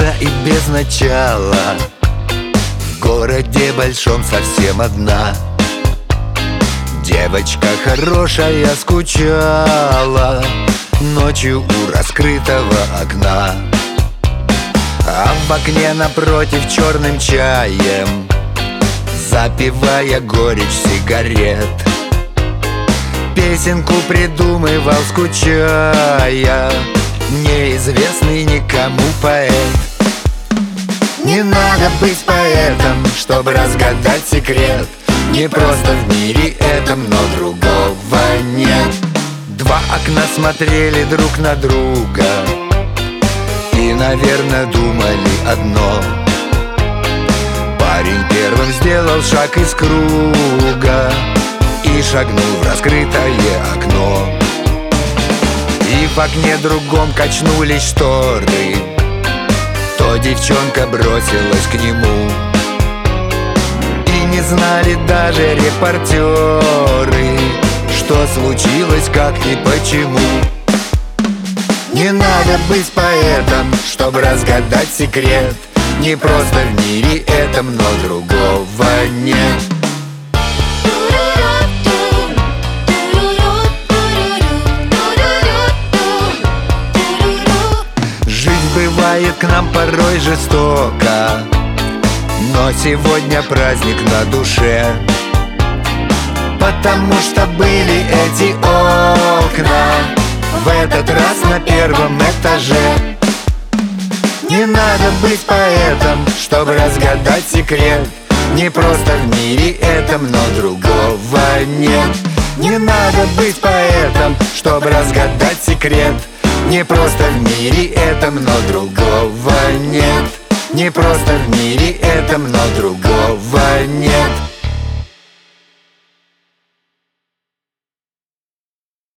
пуста и без начала, в городе большом совсем одна. Девочка хорошая скучала ночью у раскрытого окна, а в окне напротив черным чаем, запивая горечь сигарет, песенку придумывал, скучая, неизвестный никому поэт. Не надо быть поэтом, чтобы разгадать секрет. Не просто в мире этом, но другого нет. Два окна смотрели друг на друга и, наверное, думали одно. Парень первым сделал шаг из круга и шагнул в раскрытое окно. И в окне другом качнулись шторы, то девчонка бросилась к нему. И не знали даже репортеры, что случилось, как и почему. Не надо быть поэтом, чтобы разгадать секрет. Не просто в мире этом, но другого нет. Жизнь бывает к нам порой жестока, но сегодня праздник на душе, потому что были эти окна в этот раз на первом этаже. Не надо быть поэтом, чтобы разгадать секрет. Не просто в мире этом, но другого нет. Не надо быть поэтом, чтобы разгадать секрет. Не просто в мире этом, но другого нет. Не просто в мире этом, но другого нет.